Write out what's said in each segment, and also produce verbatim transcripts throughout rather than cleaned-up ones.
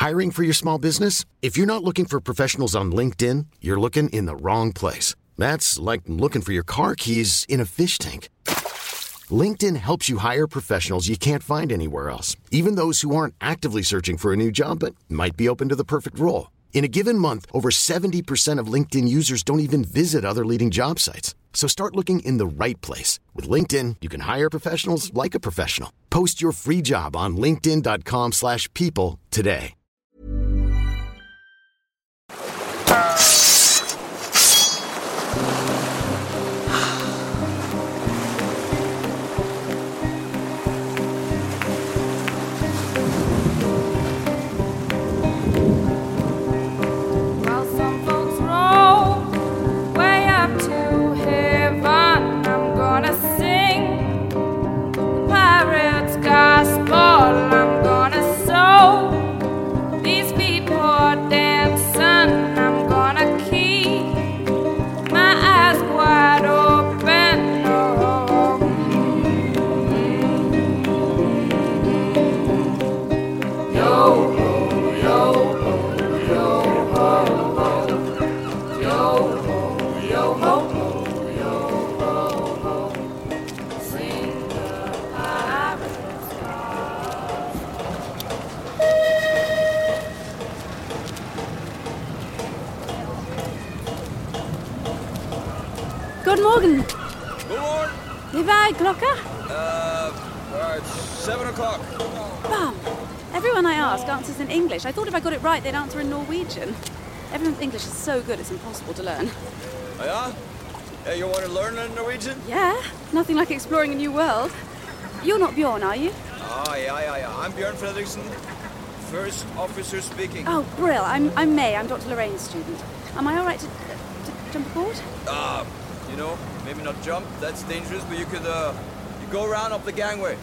Hiring for your small business? If you're not looking for professionals on LinkedIn, you're looking in the wrong place. That's like looking for your car keys in a fish tank. LinkedIn helps you hire professionals you can't find anywhere else, even those who aren't actively searching for a new job but might be open to the perfect role. In a given month, over seventy percent of LinkedIn users don't even visit other leading job sites. So start looking in the right place. With LinkedIn, you can hire professionals like a professional. Post your free job on linkedin.com slash people today. God morgen. God morgen. Hva er klokka? Uh, uh, it's seven o'clock. Bum. Everyone I ask answers in English. I thought if I got it right, they'd answer in Norwegian. Everyone's English is so good, it's impossible to learn. Oh, yeah? Hey, you want to learn Norwegian? Yeah, nothing like exploring a new world. You're not Bjorn, are you? Ah, yeah, yeah, yeah. I'm Björn Fredriksson, first officer speaking. Oh, Brill. I'm I'm May. I'm Doctor Lorraine's student. Am I all right to, to jump aboard? Ah, uh, you know, maybe not jump. That's dangerous, but you could, uh, you go around up the gangway.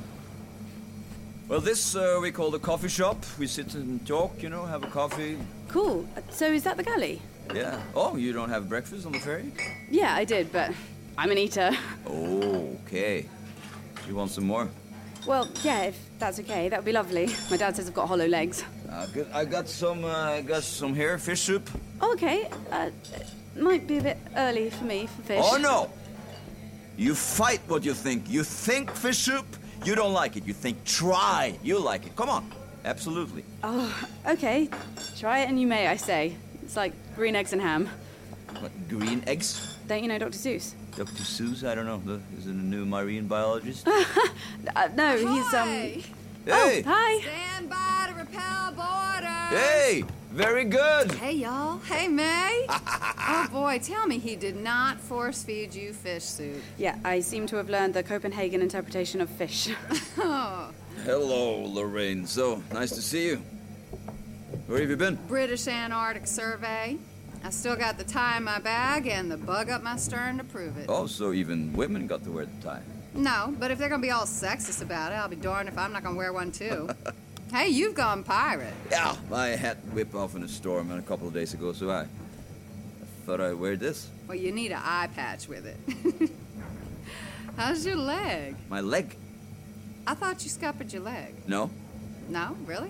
Well, this uh, we call the coffee shop. We sit and talk, you know, have a coffee. Cool. So is that the galley? Yeah. Oh, you don't have breakfast on the ferry? Yeah, I did, but I'm an eater. Oh, okay. You want some more? Well, yeah, if that's okay, that would be lovely. My dad says I've got hollow legs. Uh, good. I got some. Uh, I got some here, fish soup. Oh, okay. Uh, it might be a bit early for me for fish. Oh no! You fight what you think. You think fish soup. You don't like it. You think try. You like it. Come on. Absolutely. Oh, okay. Try it and you may, I say. It's like green eggs and ham. What, green eggs? Don't you know Doctor Seuss? Doctor Seuss? I don't know. The, is it a new marine biologist? uh, no, he's, um... Hey! Oh, hi! Stand by to repel boarders! Hey! Very good! Hey, y'all. Hey, May. Oh, boy, tell me he did not force-feed you fish soup. Yeah, I seem to have learned the Copenhagen interpretation of fish. Oh. Hello, Lorraine. So, nice to see you. Where have you been? British Antarctic Survey. I still got the tie in my bag and the bug up my stern to prove it. Oh, so even women got to wear the tie. No, but if they're gonna be all sexist about it, I'll be darned if I'm not gonna wear one too. Hey, you've gone pirate. Yeah, my hat whipped off in a storm a couple of days ago, so I, I thought I'd wear this. Well, you need an eye patch with it. How's your leg? My leg? I thought you scuppered your leg. No. No? Really?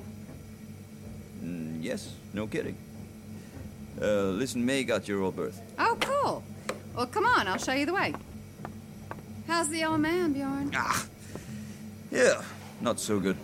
Mm, yes, no kidding. Uh, listen, May got your old berth. Oh, cool. Well, come on, I'll show you the way. How's the old man, Bjorn? Ah, yeah, not so good.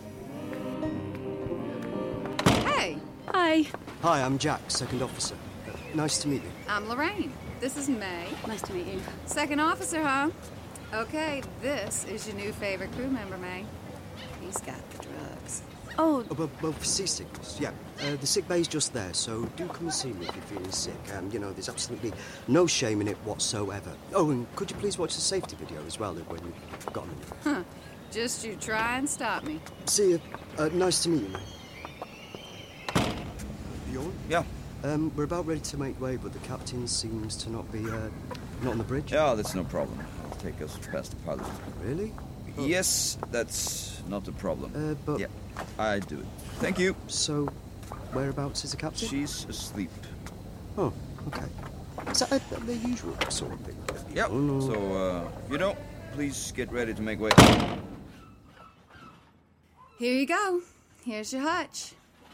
Hey, Hi. Hi, I'm Jack, second officer. Uh, nice to meet you. I'm Lorraine. This is May. Nice to meet you. Second officer, huh? Okay, this is your new favorite crew member, May. He's got the drugs. Oh, Oh, well, well, for seasickness, yeah. Uh, the sick bay's just there, so do come and see me if you're feeling sick. Um, you know, there's absolutely no shame in it whatsoever. Oh, and could you please watch the safety video as well when you've got a minute? Huh. Just you try and stop me. See you. Uh, nice to meet you, mate. Bjorn? Yeah. Um, we're about ready to make way, but the captain seems to not be, uh, not on the bridge. Yeah, that's no problem. I'll take us past the pilot. Really? Oh. Yes, that's not a problem. Uh, but... Yeah, I do it. Thank you. So, whereabouts is the captain? She's asleep. Oh, okay. Is that a, a, the usual sort of thing? Yeah. Oh, no. So, uh, you know, please get ready to make way. Here you go. Here's your hutch.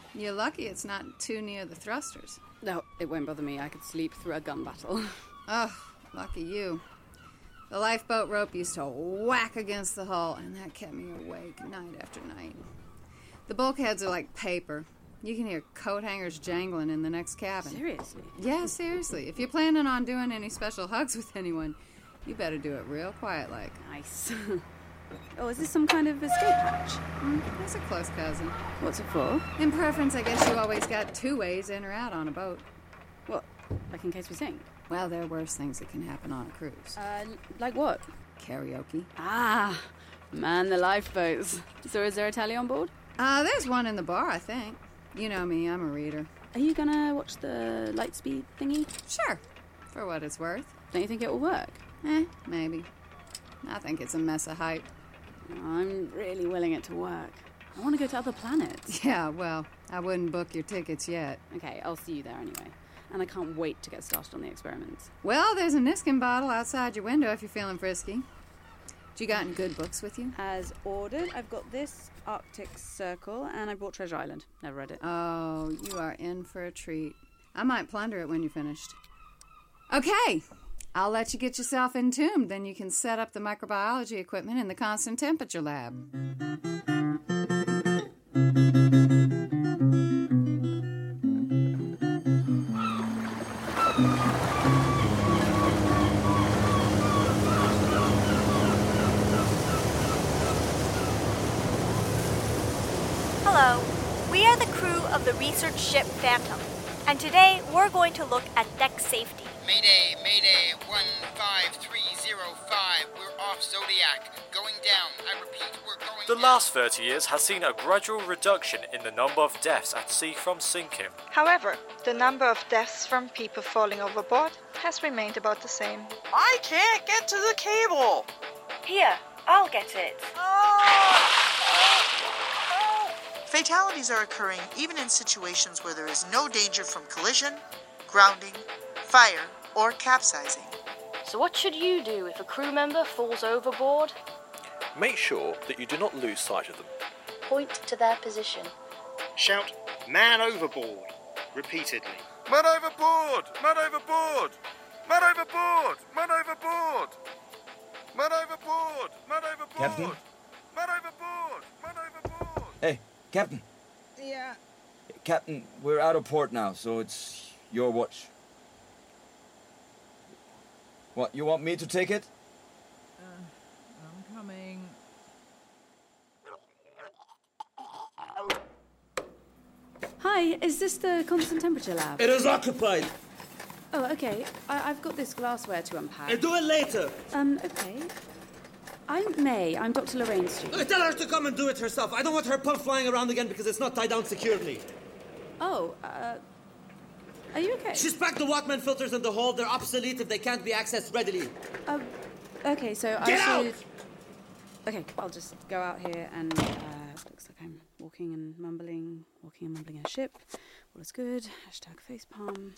You're lucky it's not too near the thrusters. No, it won't bother me. I could sleep through a gun battle. Oh, lucky you. The lifeboat rope used to whack against the hull, and that kept me awake night after night. The bulkheads are like paper. You can hear coat hangers jangling in the next cabin. Seriously? Yeah, seriously. If you're planning on doing any special hugs with anyone, you better do it real quiet like. Nice. Oh, is this some kind of escape hatch? Mm, that's a close cousin. What's it for? In preference, I guess you always got two ways in or out on a boat. What? Like in case we sink? Well, there are worse things that can happen on a cruise. Uh, like what? Karaoke. Ah, man, the lifeboats. So is there a tally on board? Uh, there's one in the bar, I think. You know me, I'm a reader. Are you gonna watch the Lightspeed thingy? Sure, for what it's worth. Don't you think it will work? Eh, maybe. I think it's a mess of hype. I'm really willing it to work. I want to go to other planets. Yeah, well, I wouldn't book your tickets yet. Okay, I'll see you there anyway. And I can't wait to get started on the experiments. Well, there's a Niskin bottle outside your window if you're feeling frisky. You got any good books with you? As ordered, I've got this Arctic Circle, and I brought Treasure Island. Never read it. Oh, you are in for a treat. I might plunder it when you're finished. Okay, I'll let you get yourself entombed, then you can set up the microbiology equipment in the constant temperature lab. Hello, we are the crew of the research ship Phantom, and today we're going to look at deck safety. Mayday, Mayday, one five three zero five, we're off Zodiac, going down, I repeat, we're going The down. last thirty years has seen a gradual reduction in the number of deaths at sea from sinking. However, the number of deaths from people falling overboard has remained about the same. I can't get to the cable! Here, I'll get it. Fatalities are occurring even in situations where there is no danger from collision, grounding, fire, or capsizing. So what should you do if a crew member falls overboard? Make sure that you do not lose sight of them. Point to their position. Shout, "Man overboard," repeatedly. Man overboard! Man overboard! Man overboard! Man overboard! Man overboard! Man overboard! Captain? Man overboard! Man overboard! Hey, Captain. Yeah. Captain, we're out of port now, so it's your watch. What, you want me to take it? Uh, I'm coming. Hi, is this the constant temperature lab? It is occupied. Oh, okay. I- I've got this glassware to unpack. I'll do it later. Um, okay. I'm May. I'm Doctor Lorraine Street. Uh, Tell her to come and do it herself. I don't want her pump flying around again because it's not tied down securely. Oh, uh... Are you okay? She's packed the Walkman filters in the hall. They're obsolete if they can't be accessed readily. Um, okay, so Get I out! should... Okay, I'll just go out here and... Uh, looks like I'm walking and mumbling, walking and mumbling in a ship. All is good. Hashtag facepalm.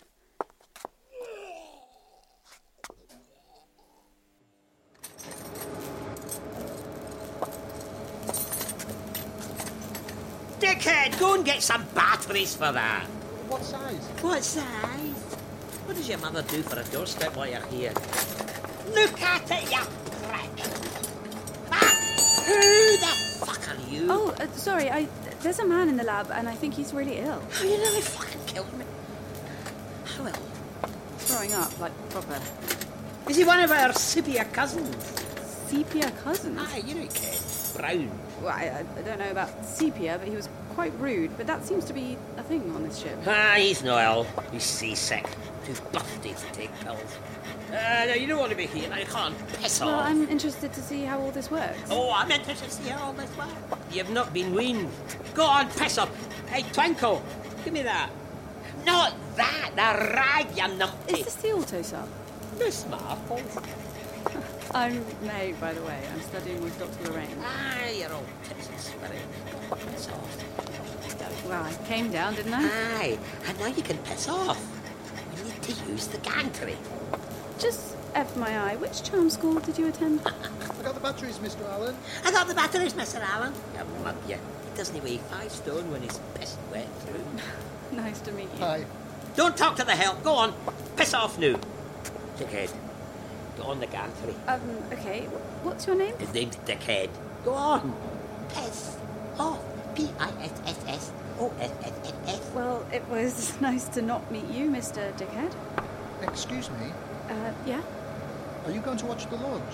Dickhead, go and get some batteries for that. What size? What size? What does your mother do for a doorstep while you're here? Look at it, you prick! Ah! Who the fuck are you? Oh, uh, sorry, I... There's a man in the lab, and I think he's really ill. Oh, you nearly fucking killed me. How ill? Throwing up, like, proper. Is he one of our sepia cousins? Sepia cousins? Aye, you know, kid. Brown. Well, I, I don't know about sepia, but he was quite rude. But that seems to be a thing on this ship. Ah, he's no ill. He's seasick. Too busty to take pills. Uh, no, you don't want to be here. Now, you can't piss Well, off. I'm interested to see how all this works. Oh, I'm interested to see how all this works. You've not been weaned. Go on, piss up. Hey, Twinkle, give me that. Not that, the rag, you numpty. Is this the auto sub? The smartphone. I'm May, by the way. I'm studying with Doctor Lorraine. Ah, you're all tips and spirit. Piss off. Well, I came down, didn't I? Aye, and now you can piss off. We need to use the gantry. Just F my eye, which charm school did you attend? I got the batteries, Mister Allen. I got the batteries, Mister Allen. You mug, you doesn't he weigh five stone when he's pissed wet through? Nice to meet you. Hi. Don't talk to the help. Go on. Piss off now. Dickhead. Go on the gantry. Um, okay. What's your name? His name's Dickhead. Go on. Piss off. P I S S S O S S S S. Well, it was nice to not meet you, Mister Dickhead. Excuse me? Uh, yeah? Are you going to watch The Lodge?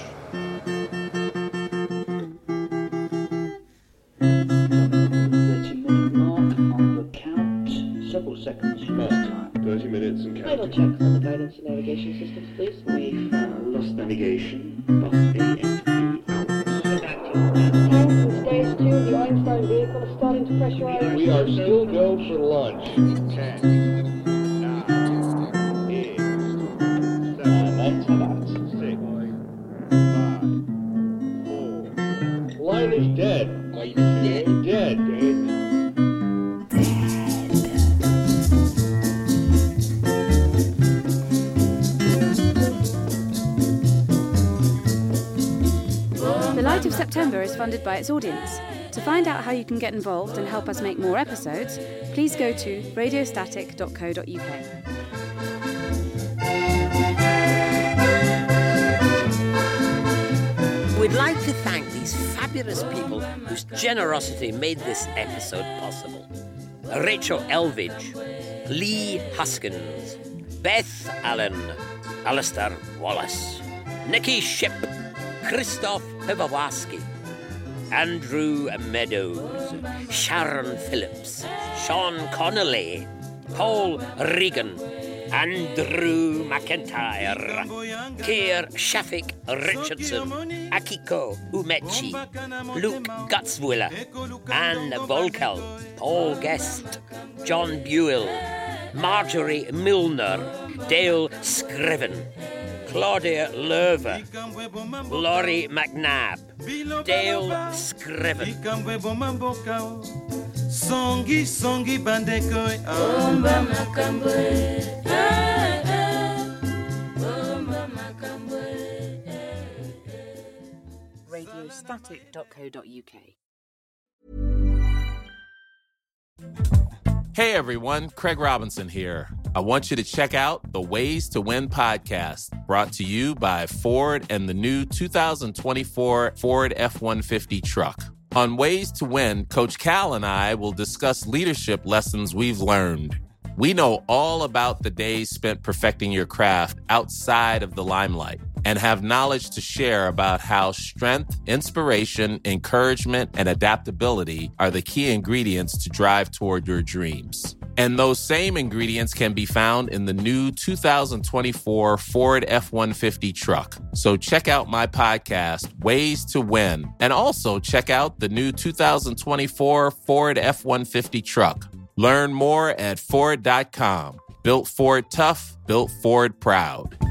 Several seconds first time. thirty minutes and counting. Final checks on the guidance and navigation systems, please. We've uh, lost navigation. Bus A F B out. From stage two, the Einstein vehicle is starting to pressurize. We are still go for launch. Ten, nine, eight, seven, six, five, four. Line is dead. Dead. Dead. Dead. The Light of September is funded by its audience. To find out how you can get involved and help us make more episodes, please go to radiostatic dot co dot uk. We'd like to thank these fabulous people whose generosity made this episode possible. Rachel Elvidge, Lee Huskins, Beth Allen, Alistair Wallace, Nikki Ship, Christoph Pivowarski, Andrew Meadows, Sharon Phillips, Sean Connolly, Paul Regan, Andrew McIntyre, Keir Shafik Richardson, Akiko Umechi, Luke Gutzwiller, Anne Volkel, Paul Guest, John Buell, Marjorie Milner, Dale Scriven, Claudia Lerver, Laurie McNabb, Dale Scriven. Songi songi bandeko Omba makambwe radiostatic dot co dot uk. Hey everyone, Craig Robinson here. I want you to check out the Ways to Win podcast, brought to you by Ford and the new two thousand twenty-four Ford F one fifty truck. On Ways to Win, Coach Cal and I will discuss leadership lessons we've learned. We know all about the days spent perfecting your craft outside of the limelight and have knowledge to share about how strength, inspiration, encouragement, and adaptability are the key ingredients to drive toward your dreams. And those same ingredients can be found in the new two thousand twenty-four Ford F one fifty truck. So check out my podcast, Ways to Win, and also check out the new two thousand twenty-four Ford F one fifty truck. Learn more at Ford dot com. Built Ford tough, built Ford proud.